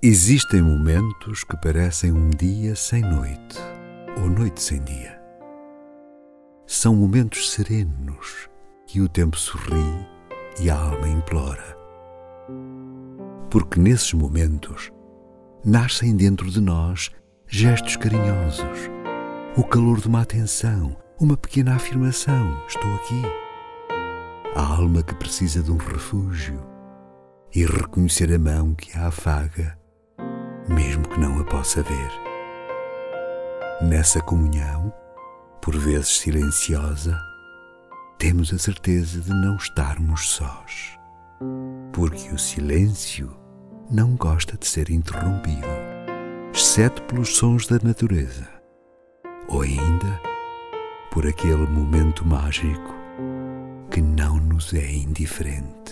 Existem momentos que parecem um dia sem noite ou noite sem dia. São momentos serenos que o tempo sorri e a alma implora. Porque nesses momentos nascem dentro de nós gestos carinhosos, o calor de uma atenção, uma pequena afirmação: estou aqui. A alma que precisa de um refúgio e reconhecer a mão que a afaga, mesmo que não a possa ver. Nessa comunhão, por vezes silenciosa, temos a certeza de não estarmos sós, porque o silêncio não gosta de ser interrompido, exceto pelos sons da natureza, ou ainda por aquele momento mágico que não nos é indiferente.